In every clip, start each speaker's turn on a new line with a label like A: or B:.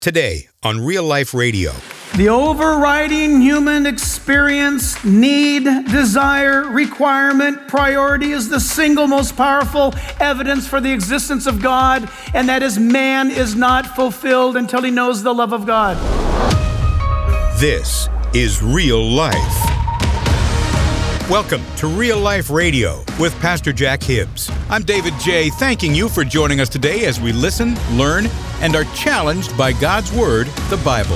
A: Today on Real Life Radio.
B: The overriding human experience, need, desire, requirement, priority is the single most powerful evidence for the existence of God, and that is man is not fulfilled until he knows the love of God.
A: This is Real Life. Welcome to Real Life Radio with Pastor Jack Hibbs. I'm David J., thanking you for joining us today as we listen, learn, and are challenged by God's Word, the Bible.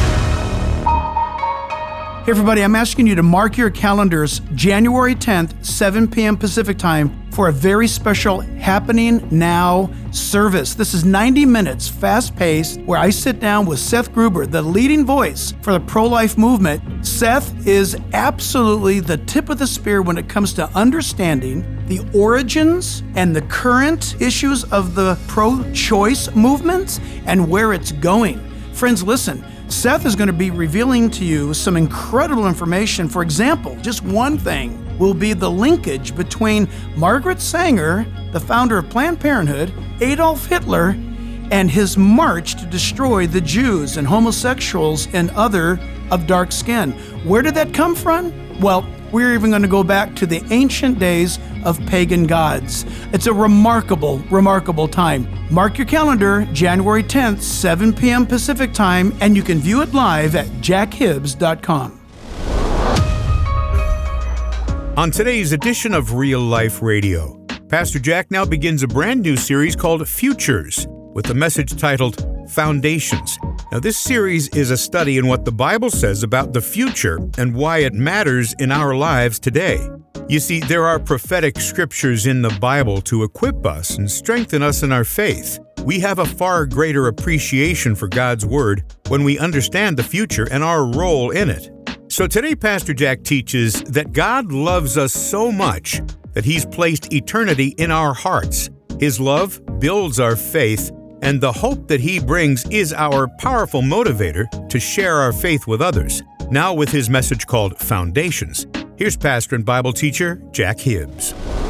B: Hey everybody, I'm asking you to mark your calendars January 10th, 7 p.m. Pacific Time for a very special Happening Now service. This is 90 minutes, fast-paced, where I sit down with Seth Gruber, the leading voice for the pro-life movement. Seth is absolutely the tip of the spear when it comes to understanding the origins and the current issues of the pro-choice movement and where it's going. Friends, listen. Seth is going to be revealing to you some incredible information. For example, just one thing will be the linkage between Margaret Sanger, the founder of Planned Parenthood, Adolf Hitler, and his march to destroy the Jews and homosexuals and other of dark skin. Where did that come from? Well, we're even going to go back to the ancient days of pagan gods. It's a remarkable, remarkable time. Mark your calendar, January 10th, 7 p.m. Pacific Time, and you can view it live at jackhibbs.com.
A: On today's edition of Real Life Radio, Pastor Jack now begins a brand new series called Futures, with the message titled Foundations. Now, this series is a study in what the Bible says about the future and why it matters in our lives today. You see, there are prophetic scriptures in the Bible to equip us and strengthen us in our faith. We have a far greater appreciation for God's Word when we understand the future and our role in it. So today, Pastor Jack teaches that God loves us so much that He's placed eternity in our hearts. His love builds our faith, and the hope that He brings is our powerful motivator to share our faith with others. Now with his message called Foundations, here's pastor and Bible teacher Jack Hibbs.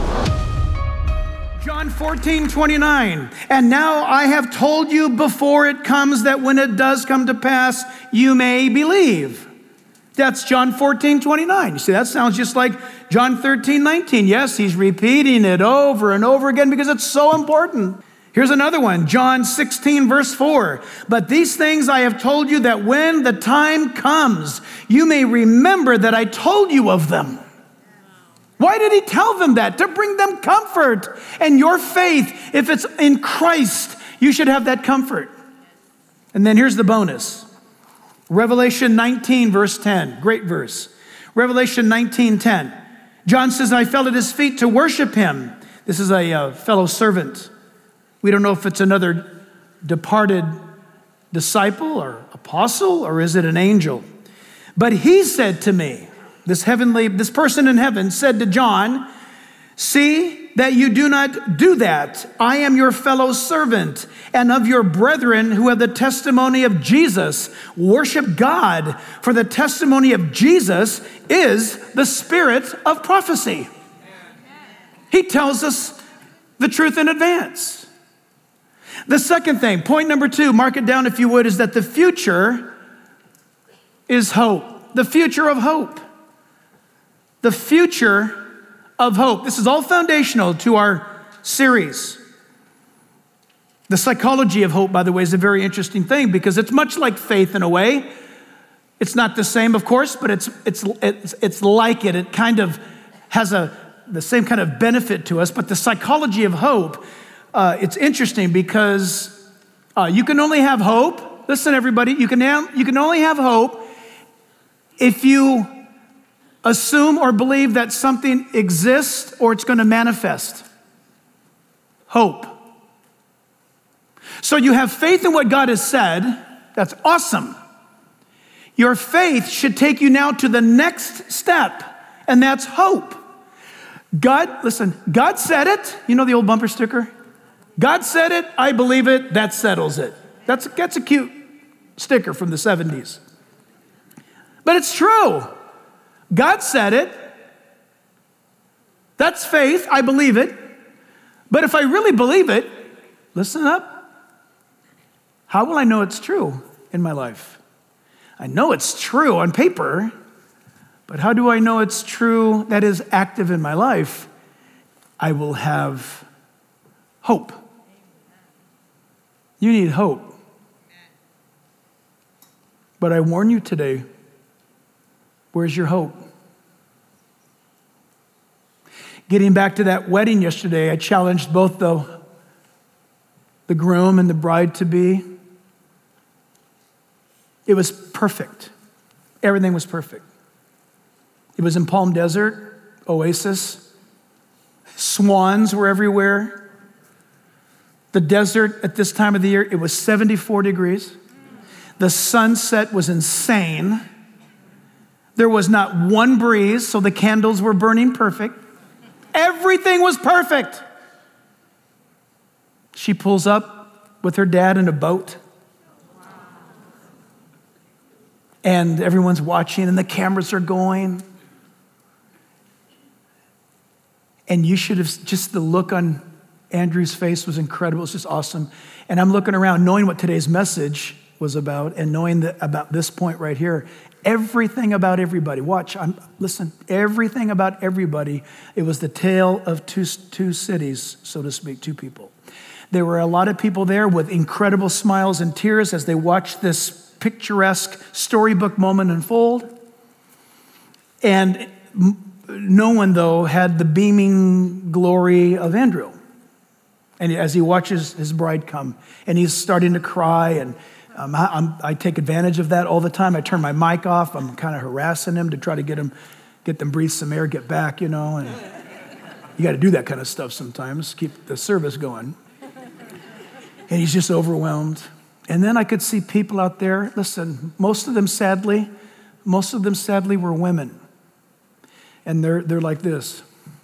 B: John 14:29, and now I have told you before it comes, that when it does come to pass, you may believe. That's John 14:29. You see, that sounds just like John 13:19. Yes, he's repeating it over and over again because it's so important. Here's another one, John 16, verse 4. But these things I have told you, that when the time comes, you may remember that I told you of them. Why did he tell them that? To bring them comfort. And your faith, if it's in Christ, you should have that comfort. And then here's the bonus. Revelation 19, verse 10. Great verse. Revelation 19:10. John says, I fell at his feet to worship him. This is a fellow servant. We don't know if it's another departed disciple or apostle, or is it an angel? But he said to me, this person in heaven said to John, see that you do not do that. I am your fellow servant and of your brethren who have the testimony of Jesus. Worship God, for the testimony of Jesus is the spirit of prophecy. He tells us the truth in advance. The second thing, point number 2, mark it down if you would, is that the future is hope. The future of hope. The future of hope. This is all foundational to our series. The psychology of hope, by the way, is a very interesting thing because it's much like faith in a way. It's not the same, of course, but it's like it. It kind of has the same kind of benefit to us. But the psychology of hope, it's interesting because you can only have hope. Listen, everybody, you can only have hope if you assume or believe that something exists or it's going to manifest. Hope. So you have faith in what God has said. That's awesome. Your faith should take you now to the next step, and that's hope. God said it. You know the old bumper sticker? God said it, I believe it, that settles it. That's a cute sticker from the 70s. But it's true. God said it. That's faith, I believe it. But if I really believe it, listen up. How will I know it's true in my life? I know it's true on paper, but how do I know it's true that is active in my life? I will have hope. You need hope. But I warn you today, where's your hope? Getting back to that wedding yesterday, I challenged both the groom and the bride-to-be. It was perfect. Everything was perfect. It was in Palm Desert, oasis. Swans were everywhere. The desert at this time of the year, it was 74 degrees. The sunset was insane. There was not one breeze, so the candles were burning perfect. Everything was perfect. She pulls up with her dad in a boat. And everyone's watching, and the cameras are going. And you should have, just the look on Andrew's face was incredible. It's just awesome. And I'm looking around, knowing what today's message was about, and knowing that about this point right here, everything about everybody. Watch, listen, everything about everybody. It was the tale of two cities, so to speak, two people. There were a lot of people there with incredible smiles and tears as they watched this picturesque storybook moment unfold. And no one, though, had the beaming glory of Andrew. And as he watches his bride come, and he's starting to cry, and I take advantage of that all the time. I turn my mic off. I'm kind of harassing him to try to get them breathe some air, get back, and you got to do that kind of stuff sometimes, keep the service going. And he's just overwhelmed. And then I could see people out there, listen, most of them sadly were women. And they're like this.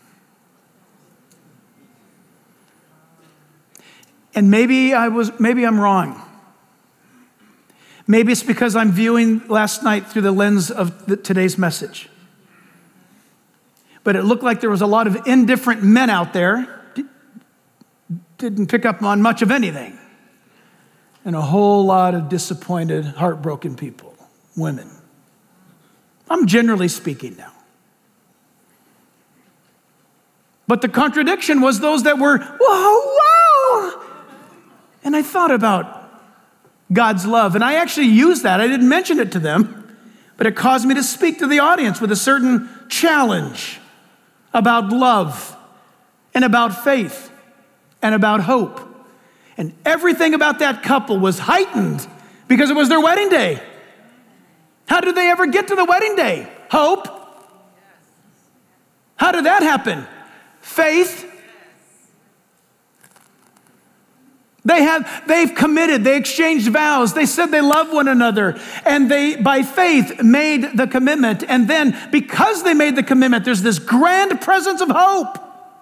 B: And maybe I'm wrong. Maybe it's because I'm viewing last night through the lens of today's message. But it looked like there was a lot of indifferent men out there, didn't pick up on much of anything. And a whole lot of disappointed, heartbroken people, women. I'm generally speaking now. But the contradiction was those that were, whoa. And I thought about God's love. And I actually used that. I didn't mention it to them, but it caused me to speak to the audience with a certain challenge about love and about faith and about hope. And everything about that couple was heightened because it was their wedding day. How did they ever get to the wedding day? Hope. How did that happen? Faith. They've committed, they exchanged vows, they said they love one another, and they, by faith, made the commitment. And then, because they made the commitment, there's this grand presence of hope.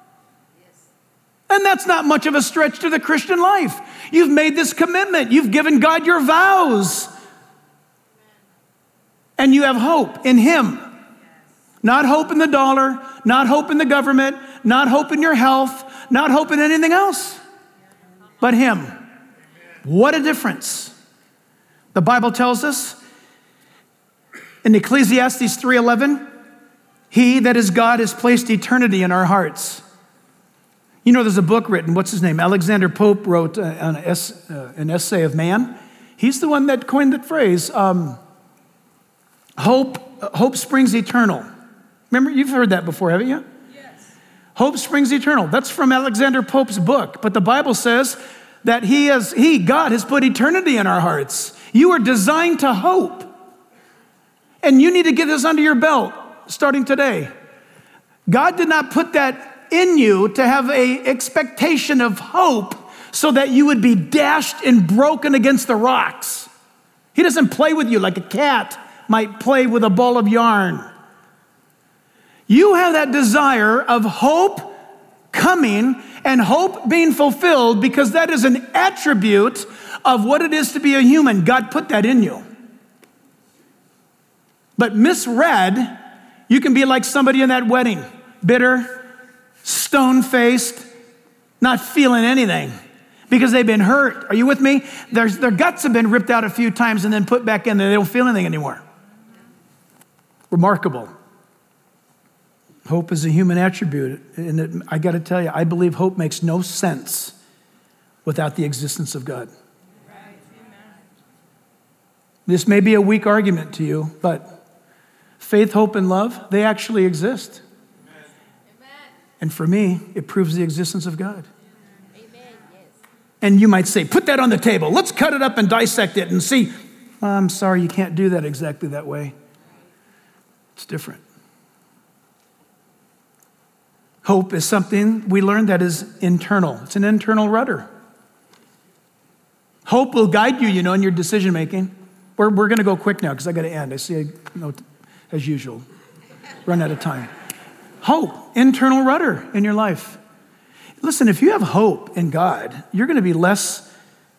B: And that's not much of a stretch to the Christian life. You've made this commitment, you've given God your vows, and you have hope in Him. Not hope in the dollar, not hope in the government, not hope in your health, not hope in anything else. But Him. What a difference. The Bible tells us in Ecclesiastes 3:11, He that is God has placed eternity in our hearts. You know, there's a book written, what's his name? Alexander Pope wrote an essay of man. He's the one that coined that phrase, hope springs eternal. Remember, you've heard that before, haven't you? Hope springs eternal. That's from Alexander Pope's book. But the Bible says that God has put eternity in our hearts. You are designed to hope. And you need to get this under your belt starting today. God did not put that in you to have an expectation of hope so that you would be dashed and broken against the rocks. He doesn't play with you like a cat might play with a ball of yarn. You have that desire of hope coming and hope being fulfilled because that is an attribute of what it is to be a human. God put that in you. But misread, you can be like somebody in that wedding, bitter, stone-faced, not feeling anything. because they've been hurt. Are you with me? Their guts have been ripped out a few times and then put back in there. They don't feel anything anymore. Remarkable. Hope is a human attribute. And I got to tell you, I believe hope makes no sense without the existence of God. This may be a weak argument to you, but faith, hope, and love, they actually exist. Amen. And for me, it proves the existence of God. Amen. Yes. And you might say, put that on the table. Let's cut it up and dissect it and see. I'm sorry, you can't do that exactly that way. It's different. Hope is something we learned that is internal. It's an internal rudder. Hope will guide you, in your decision making. We're going to go quick now because I got to end. I see, as usual, run out of time. Hope, internal rudder in your life. Listen, if you have hope in God, you're going to be less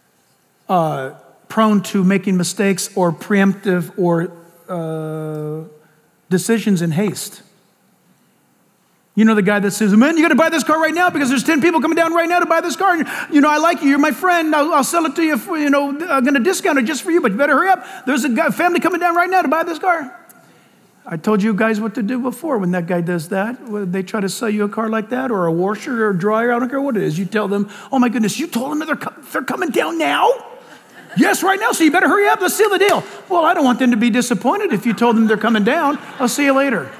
B: prone to making mistakes or preemptive or decisions in haste. You know the guy that says, man, you got to buy this car right now because there's 10 people coming down right now to buy this car. And, I like you. You're my friend. I'll sell it to you. I'm going to discount it just for you, but you better hurry up. There's a family coming down right now to buy this car. I told you guys what to do before when that guy does that. When they try to sell you a car like that or a washer or a dryer, I don't care what it is. You tell them, oh my goodness, you told them they're coming down now? Yes, right now, so you better hurry up. Let's seal the deal. Well, I don't want them to be disappointed if you told them they're coming down. I'll see you later.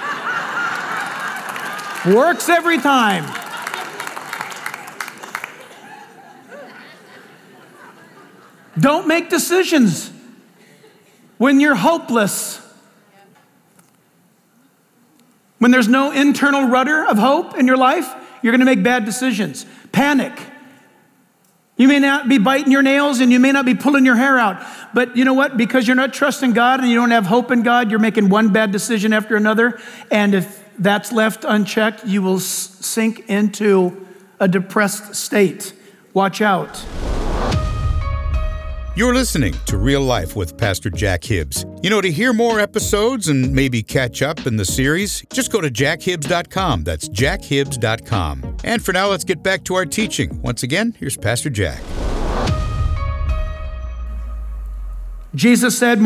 B: Works every time. Don't make decisions when you're hopeless. When there's no internal rudder of hope in your life, you're going to make bad decisions. Panic. You may not be biting your nails and you may not be pulling your hair out. But you know what? Because you're not trusting God and you don't have hope in God, you're making one bad decision after another. And if that's left unchecked, you will sink into a depressed state. Watch out.
A: You're listening to Real Life with Pastor Jack Hibbs. To hear more episodes and maybe catch up in the series, just go to jackhibbs.com. That's jackhibbs.com. And for now, let's get back to our teaching. Once again, here's Pastor Jack.
B: Jesus said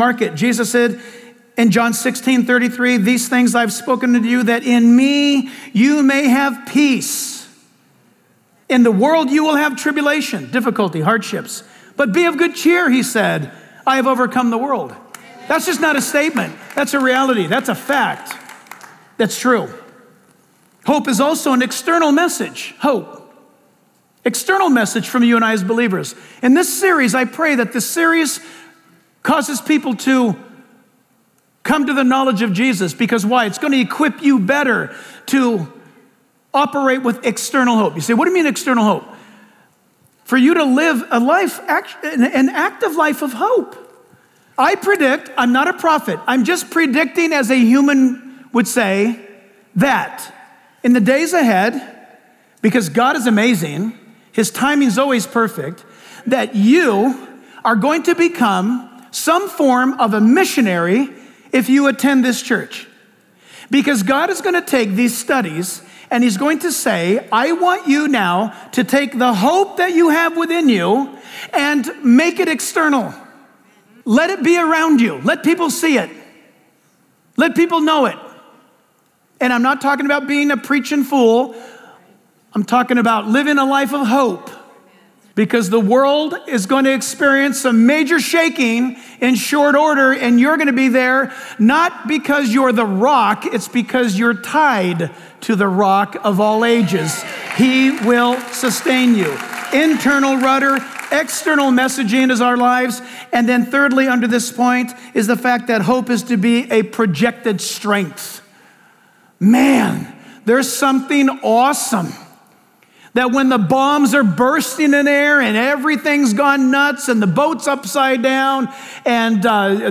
B: in John 16:33, these things I've spoken to you, that in me you may have peace. In the world you will have tribulation, difficulty, hardships. But be of good cheer, he said, I have overcome the world. That's just not a statement. That's a reality. That's a fact. That's true. Hope is also an external message. Hope. External message from you and I as believers. In this series, I pray that this series causes people to come to the knowledge of Jesus. Because why? It's going to equip you better to operate with external hope. You say, what do you mean external hope? For you to live a life, an active life of hope. I predict, I'm not a prophet, I'm just predicting as a human would say, that in the days ahead, because God is amazing, his timing is always perfect, that you are going to become some form of a missionary if you attend this church. Because God is going to take these studies and he's going to say, I want you now to take the hope that you have within you and make it external. Let it be around you. Let people see it. Let people know it. And I'm not talking about being a preaching fool. I'm talking about living a life of hope. Because the world is going to experience some major shaking in short order, and you're going to be there not because you're the rock, it's because you're tied to the rock of all ages. He will sustain you. Internal rudder, external messaging is our lives. And then thirdly, under this point, is the fact that hope is to be a projected strength. Man, there's something awesome. That when the bombs are bursting in air and everything's gone nuts and the boat's upside down and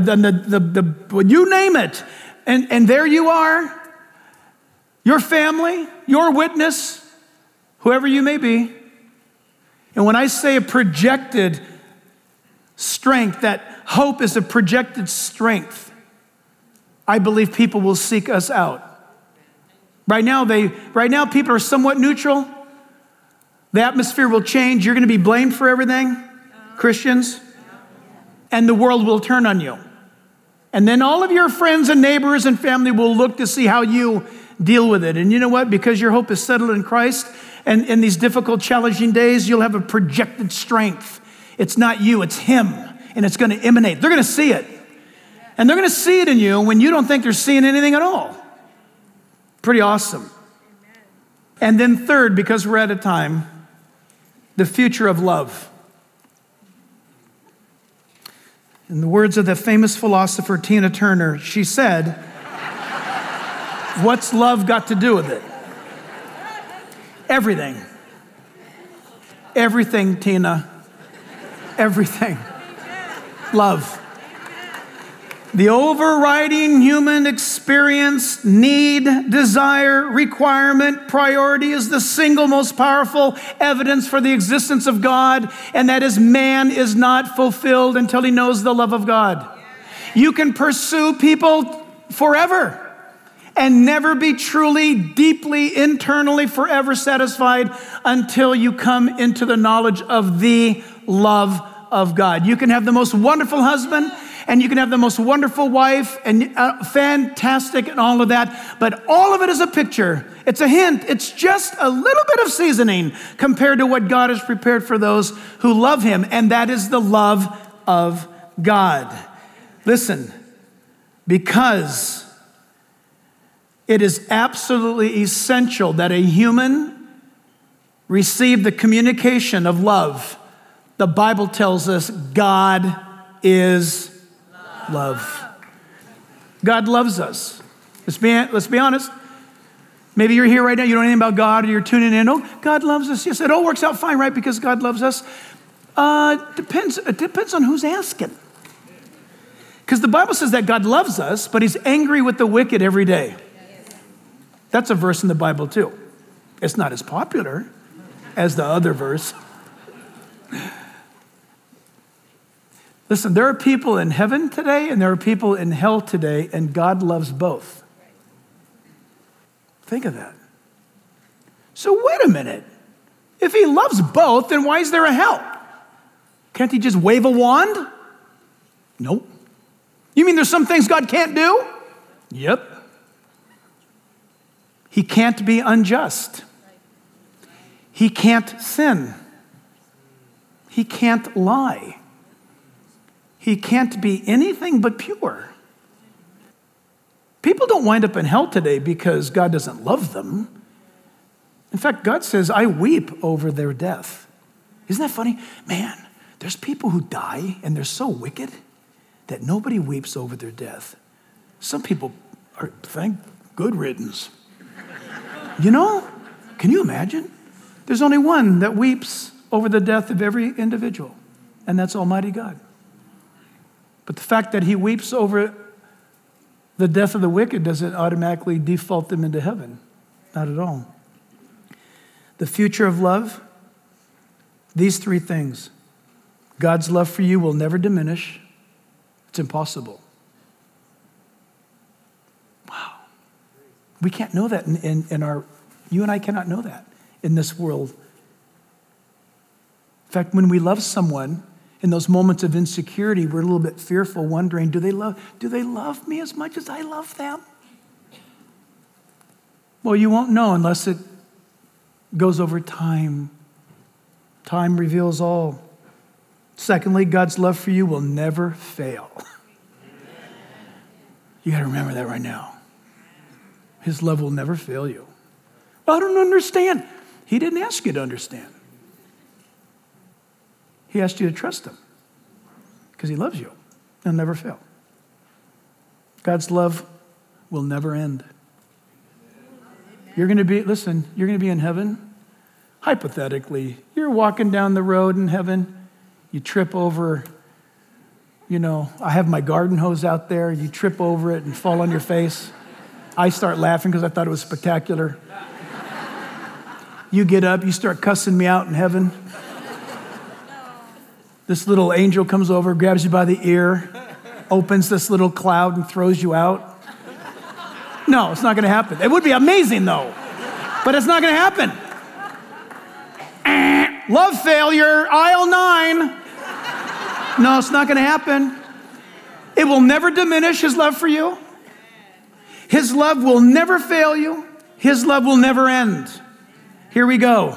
B: you name it, and there you are, your family, your witness, whoever you may be. And when I say a projected strength, that hope is a projected strength, I believe people will seek us out. Right now people are somewhat neutral. The atmosphere will change. You're going to be blamed for everything, Christians, and the world will turn on you. And then all of your friends and neighbors and family will look to see how you deal with it. And you know what? Because your hope is settled in Christ, and in these difficult, challenging days, you'll have a projected strength. It's not you, it's Him, and it's going to emanate. They're going to see it. And they're going to see it in you when you don't think they're seeing anything at all. Pretty awesome. And then third, because we're out of time, the future of love. In the words of the famous philosopher Tina Turner, she said, "What's love got to do with it?" Everything. Everything, Tina. Everything. Love. The overriding human experience, need, desire, requirement, priority is the single most powerful evidence for the existence of God, and that is man is not fulfilled until he knows the love of God. You can pursue people forever and never be truly, deeply, internally, forever satisfied until you come into the knowledge of the love of God. You can have the most wonderful husband, and you can have the most wonderful wife, and fantastic and all of that, but all of it is a picture. It's a hint. It's just a little bit of seasoning compared to what God has prepared for those who love Him, and that is the love of God. Listen, because it is absolutely essential that a human receive the communication of love. The Bible tells us God is love. God loves us. Let's be honest. Maybe you're here right now, you don't know anything about God, or you're tuning in. Oh, God loves us. Yes, it all works out fine, right? Because God loves us. It depends on who's asking. Because the Bible says that God loves us, but He's angry with the wicked every day. That's a verse in the Bible too. It's not as popular as the other verse. Listen, there are people in heaven today and there are people in hell today, and God loves both. Think of that. So wait a minute. If He loves both, then why is there a hell? Can't He just wave a wand? Nope. You mean there's some things God can't do? Yep. He can't be unjust. He can't sin. He can't lie. He can't be anything but pure. People don't wind up in hell today because God doesn't love them. In fact, God says, I weep over their death. Isn't that funny? Man, there's people who die and they're so wicked that nobody weeps over their death. Some people are, thank good riddance. You know, can you imagine? There's only one that weeps over the death of every individual, and that's Almighty God. But the fact that He weeps over the death of the wicked doesn't automatically default them into heaven. Not at all. The future of love, these three things. God's love for you will never diminish. It's impossible. Wow. We can't know that you and I cannot know that in this world. In fact, when we love someone, in those moments of insecurity, we're a little bit fearful, wondering, do they love me as much as I love them? Well, you won't know unless it goes over time. Time reveals all. Secondly, God's love for you will never fail. You got to remember that right now. His love will never fail you. I don't understand. He didn't ask you to understand. He asked you to trust Him because He loves you. He'll never fail. God's love will never end. You're going to be in heaven. Hypothetically, you're walking down the road in heaven. You trip over, I have my garden hose out there. You trip over it and fall on your face. I start laughing because I thought it was spectacular. You get up, you start cussing me out in heaven. This little angel comes over, grabs you by the ear, opens this little cloud and throws you out. No, it's not going to happen. It would be amazing, though, but it's not going to happen. Love failure, aisle 9. No, it's not going to happen. It will never diminish his love for you. His love will never fail you. His love will never end. Here we go.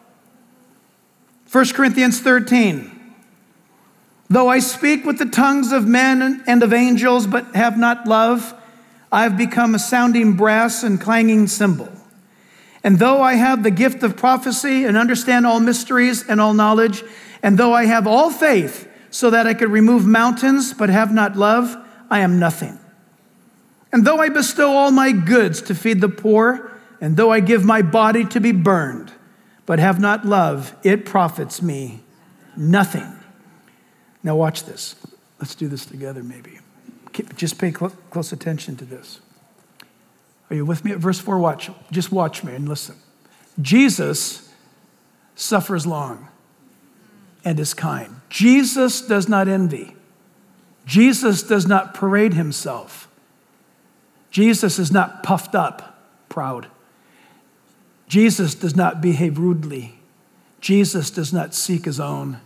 B: 1 Corinthians 13. Though I speak with the tongues of men and of angels, but have not love, I have become a sounding brass and clanging cymbal. And though I have the gift of prophecy and understand all mysteries and all knowledge, and though I have all faith so that I could remove mountains, but have not love, I am nothing. And though I bestow all my goods to feed the poor, and though I give my body to be burned, but have not love, it profits me nothing. Now watch this. Let's do this together maybe. Just pay close attention to this. Are you with me at verse 4? Watch. Just watch me and listen. Jesus suffers long and is kind. Jesus does not envy. Jesus does not parade himself. Jesus is not puffed up, proud. Jesus does not behave rudely. Jesus does not seek his own.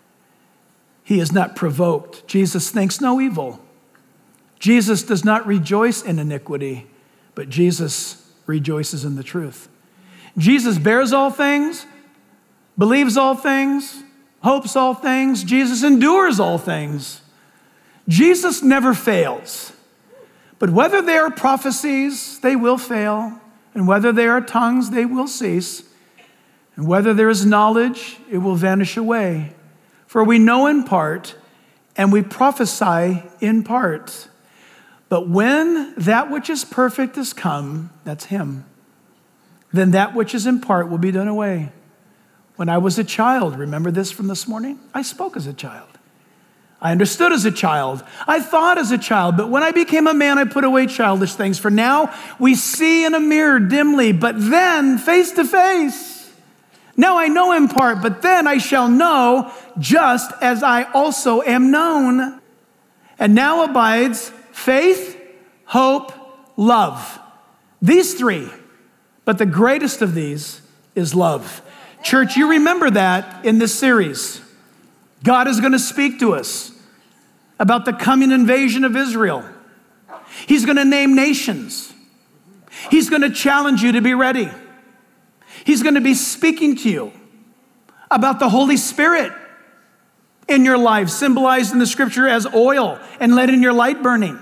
B: He is not provoked. Jesus thinks no evil. Jesus does not rejoice in iniquity, but Jesus rejoices in the truth. Jesus bears all things, believes all things, hopes all things. Jesus endures all things. Jesus never fails. But whether they are prophecies, they will fail. And whether they are tongues, they will cease. And whether there is knowledge, it will vanish away. For we know in part, and we prophesy in part. But when that which is perfect is come, that's him, then that which is in part will be done away. When I was a child, remember this from this morning? I spoke as a child. I understood as a child. I thought as a child. But when I became a man, I put away childish things. For now we see in a mirror dimly, but then face to face. Now I know in part, but then I shall know just as I also am known. And now abides faith, hope, love. These three. But the greatest of these is love. Church, you remember that in this series. God is going to speak to us about the coming invasion of Israel. He's going to name nations. He's going to challenge you to be ready. He's going to be speaking to you about the Holy Spirit in your life, symbolized in the scripture as oil and letting your light burning.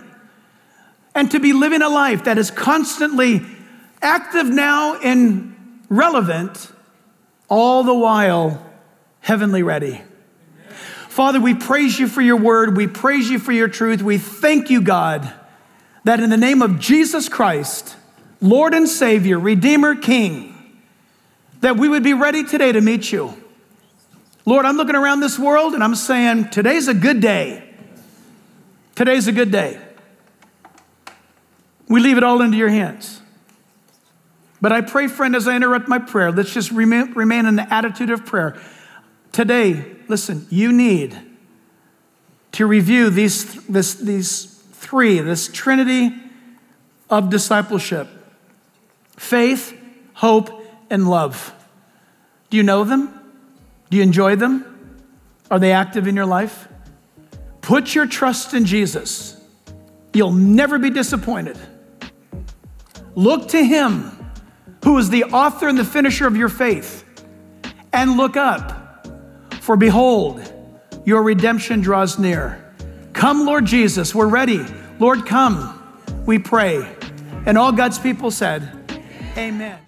B: And to be living a life that is constantly active now and relevant, all the while heavenly ready. Father, we praise you for your word. We praise you for your truth. We thank you, God, that in the name of Jesus Christ, Lord and Savior, Redeemer, King, that we would be ready today to meet you. Lord, I'm looking around this world and I'm saying, today's a good day. Today's a good day. We leave it all into your hands. But I pray, friend, as I interrupt my prayer, let's just remain in the attitude of prayer. Today, listen, you need to review this trinity of discipleship: faith, hope, and love. Do you know them? Do you enjoy them? Are they active in your life? Put your trust in Jesus. You'll never be disappointed. Look to him who is the author and the finisher of your faith, and look up. For behold, your redemption draws near. Come, Lord Jesus, we're ready. Lord, come, we pray. And all God's people said, amen.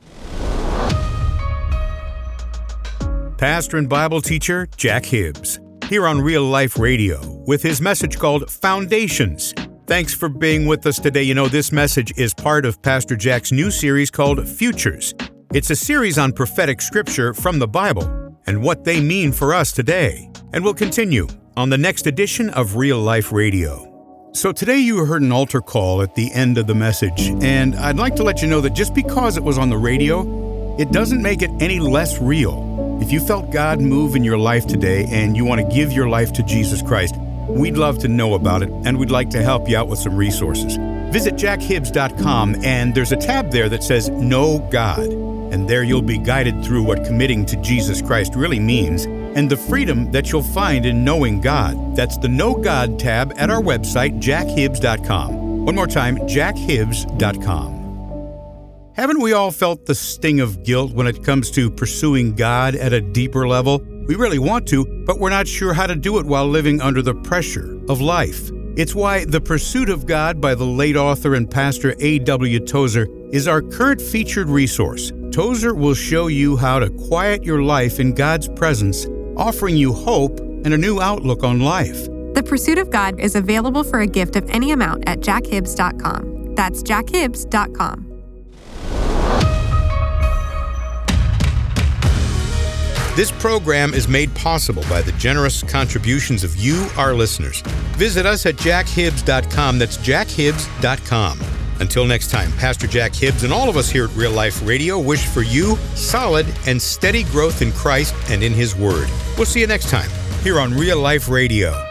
A: Pastor and Bible teacher Jack Hibbs, here on Real Life Radio, with his message called Foundations. Thanks for being with us today. You know, this message is part of Pastor Jack's new series called Futures. It's a series on prophetic scripture from the Bible and what they mean for us today. And we'll continue on the next edition of Real Life Radio. So today you heard an altar call at the end of the message, and I'd like to let you know that just because it was on the radio, it doesn't make it any less real. If you felt God move in your life today and you want to give your life to Jesus Christ, we'd love to know about it, and we'd like to help you out with some resources. Visit jackhibbs.com, and there's a tab there that says Know God. And there you'll be guided through what committing to Jesus Christ really means and the freedom that you'll find in knowing God. That's the Know God tab at our website, jackhibbs.com. One more time, jackhibbs.com. Haven't we all felt the sting of guilt when it comes to pursuing God at a deeper level? We really want to, but we're not sure how to do it while living under the pressure of life. It's why The Pursuit of God by the late author and pastor A.W. Tozer is our current featured resource. Tozer will show you how to quiet your life in God's presence, offering you hope and a new outlook on life.
C: The Pursuit of God is available for a gift of any amount at jackhibbs.com. That's jackhibbs.com.
A: This program is made possible by the generous contributions of you, our listeners. Visit us at jackhibbs.com. That's jackhibbs.com. Until next time, Pastor Jack Hibbs and all of us here at Real Life Radio wish for you solid and steady growth in Christ and in His Word. We'll see you next time here on Real Life Radio.